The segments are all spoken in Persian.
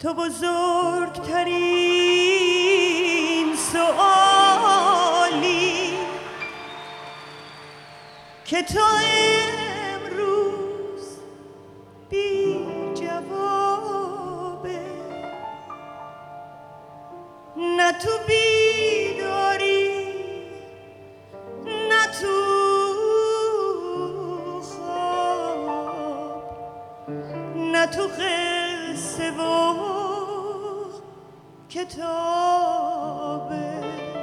تو بزرگترین سؤالی که تا امروز بی جوابه، نه تو بیداری نه تو خواب، نه تو قصه و کتابه.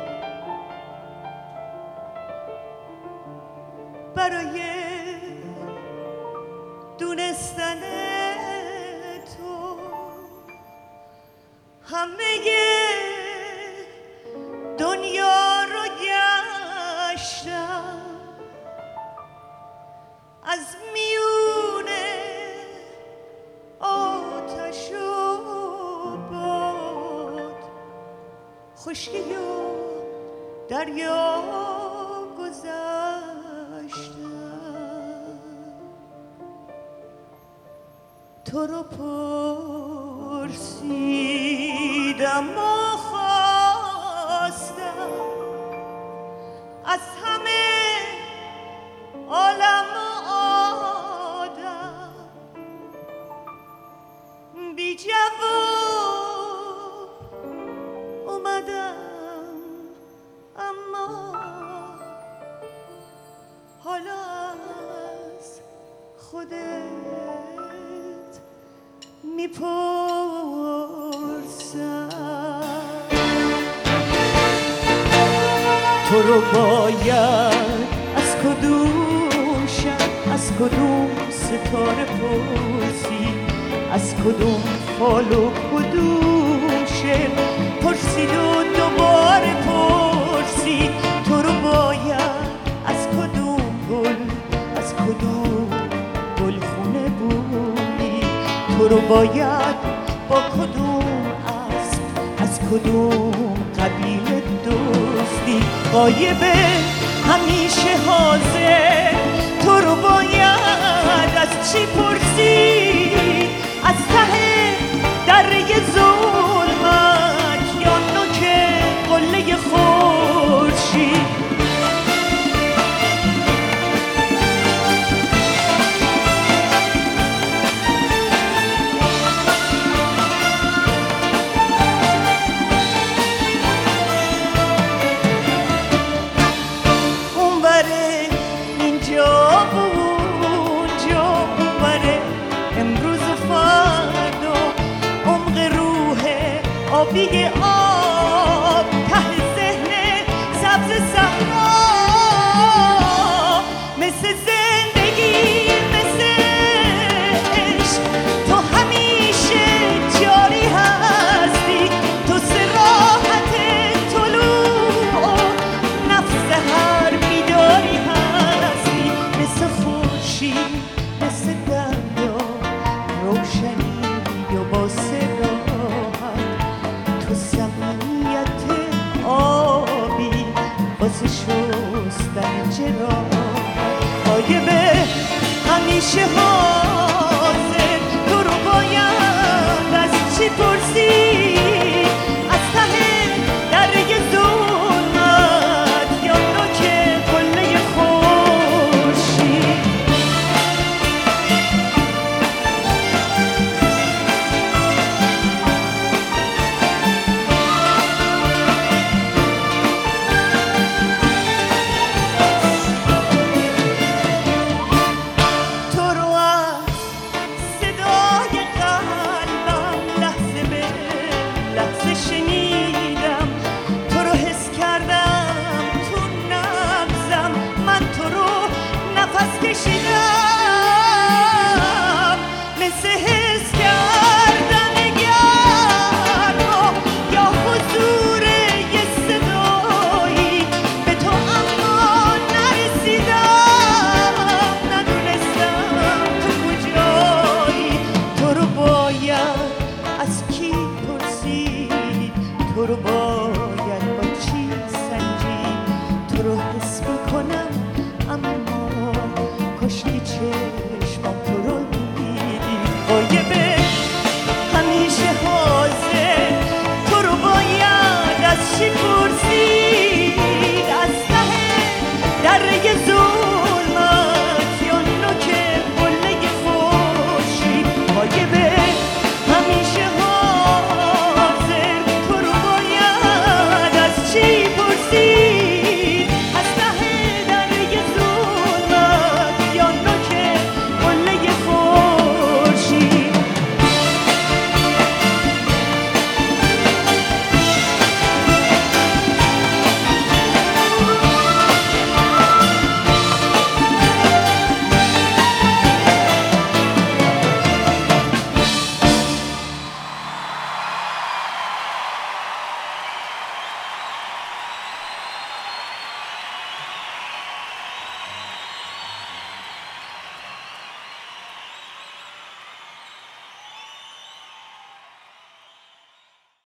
برای دونستن تو همه دنیا رو گشتم، از میونه آتش و باد، خشکی و دریا گذشتم. تو رو پرسیدم و خواستم از همه عالم و آدم، بی جواب اومدم، اما حالا از خودت میپرسم. تو رو باید از کدوم شب، از کدوم ستاره پرسی، از کدوم فال و کدوم شعر پرسید و دوباره پرسی. تو رو باید از کدوم گل، از کدوم گلخونه بودی، تو رو باید با کدوم اسب، از کدوم قبیله دزدی. غایبه همیشه حاضر، تو رو باید از چی پرسی، از ته دره ظلمت یا نوک قله خورشید. اونوره اینجا و اونجا، اونوره امروز و فردا، عمق روح آبی آب، ته ذهن سبز صحرا. مثل زندگی مثل عشق تو همیشه جاری هستی، تو صراحت طلوع نفس هر بیداری هستی. مثل خورشید مثل دریا روشنی و با صراحت، تو سمیت آبی واسه شستن جراحت. غایبه همیشه حاضر، تو رو باید از چی پرسی،